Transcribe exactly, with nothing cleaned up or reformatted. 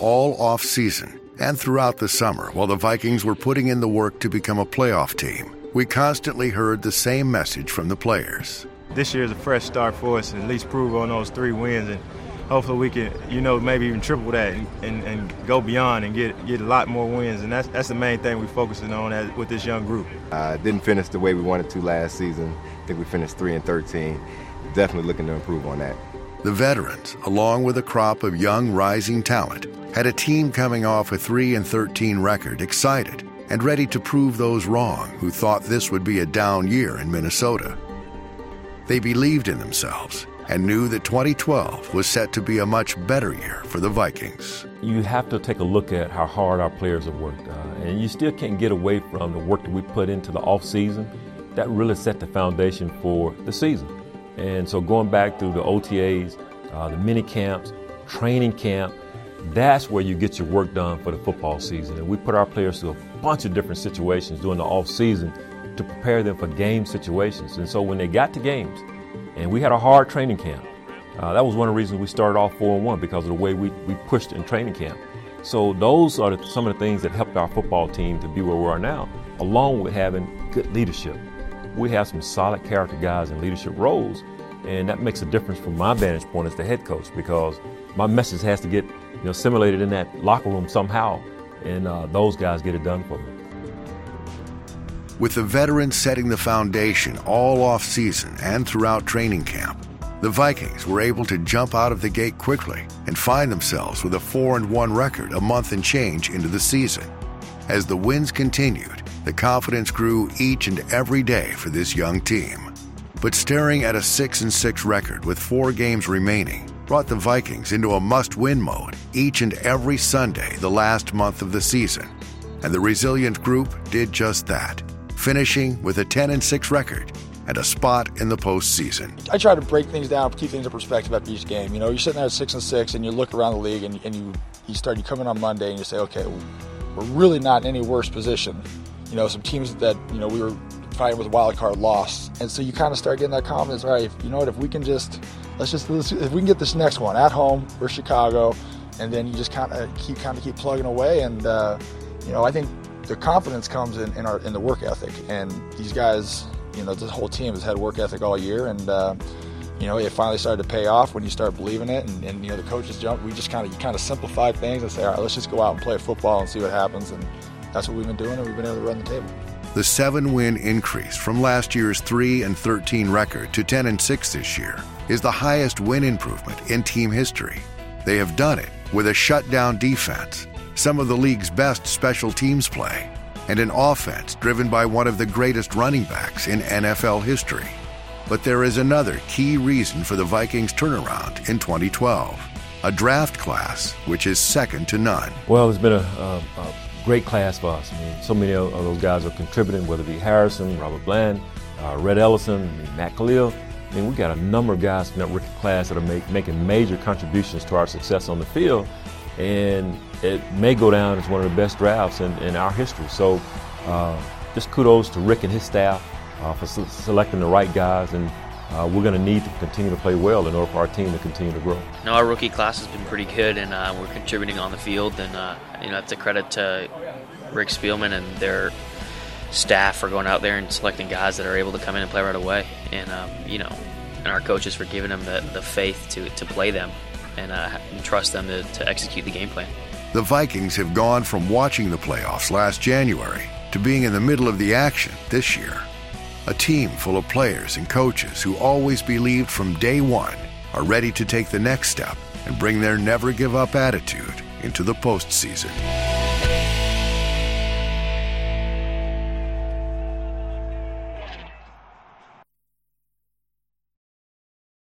all off-season and throughout the summer while the Vikings were putting in the work to become a playoff team, we constantly heard the same message from the players. This year is a fresh start for us, at least prove on those three wins, and hopefully we can, you know, maybe even triple that and, and, and go beyond and get get a lot more wins. And that's that's the main thing we're focusing on as, with this young group. Uh, didn't finish the way we wanted to last season. I think we finished three and thirteen. Definitely looking to improve on that. The veterans, along with a crop of young rising talent, had a team coming off a three and thirteen record, excited and ready to prove those wrong who thought this would be a down year in Minnesota. They believed in themselves and knew that twenty twelve was set to be a much better year for the Vikings. You have to take a look at how hard our players have worked, uh, and you still can't get away from the work that we put into the offseason. That really set the foundation for the season. And so going back through the O T As, uh, the mini camps, training camp, that's where you get your work done for the football season. And we put our players through a bunch of different situations during the off season to prepare them for game situations. And so when they got to games, and we had a hard training camp, uh, that was one of the reasons we started off four and one, because of the way we, we pushed in training camp. So those are the, some of the things that helped our football team to be where we are now, along with having good leadership. We have some solid character guys in leadership roles, and that makes a difference from my vantage point as the head coach, because my message has to get you know, assimilated in that locker room somehow, and uh, those guys get it done for me. With the veterans setting the foundation all off-season and throughout training camp, the Vikings were able to jump out of the gate quickly and find themselves with a four and one record a month and change into the season. As the wins continued, the confidence grew each and every day for this young team. But staring at a six and six record with four games remaining brought the Vikings into a must-win mode each and every Sunday the last month of the season. And the resilient group did just that, finishing with a ten and six record and a spot in the postseason. I try to break things down, keep things in perspective after each game. You know, you're sitting there at six and six, and you look around the league, and, and you you start. You come in on Monday, and you say, okay, we're really not in any worse position. You know, some teams that you know we were fighting with a wild card lost, and so you kind of start getting that confidence. All right, you know what? If we can just let's just let's, if we can get this next one at home, we're Chicago, and then you just kind of keep kind of keep plugging away, and uh, you know, I think the confidence comes in in, our, in the work ethic, and these guys. You know, this whole team has had work ethic all year, and uh, you know, it finally started to pay off when you start believing it. And, and you know, the coaches jump. We just kind of, you kind of simplified things and say, all right, let's just go out and play football and see what happens. And that's what we've been doing, and we've been able to run the table. The seven-win increase from last year's three and thirteen record to ten and six this year is the highest win improvement in team history. They have done it with a shutdown defense, some of the league's best special teams play, and an offense driven by one of the greatest running backs in N F L history. But there is another key reason for the Vikings' turnaround in twenty twelve, a draft class which is second to none. Well, it's been a, a, a great class for us. I mean, so many of those guys are contributing, whether it be Harrison, Robert Bland, uh, Red Ellison, I mean, Matt Khalil. I mean, we got a number of guys from that rookie class that are make, making major contributions to our success on the field. And it may go down as one of the best drafts in, in our history. So uh, just kudos to Rick and his staff uh, for se- selecting the right guys, and uh, we're going to need to continue to play well in order for our team to continue to grow. No, our rookie class has been pretty good, and uh, we're contributing on the field, and uh, you know, it's a credit to Rick Spielman and their staff for going out there and selecting guys that are able to come in and play right away, and um, you know, and our coaches for giving them the, the faith to, to play them. And, uh, and trust them to, to execute the game plan. The Vikings have gone from watching the playoffs last January to being in the middle of the action this year. A team full of players and coaches who always believed from day one are ready to take the next step and bring their never-give-up attitude into the postseason.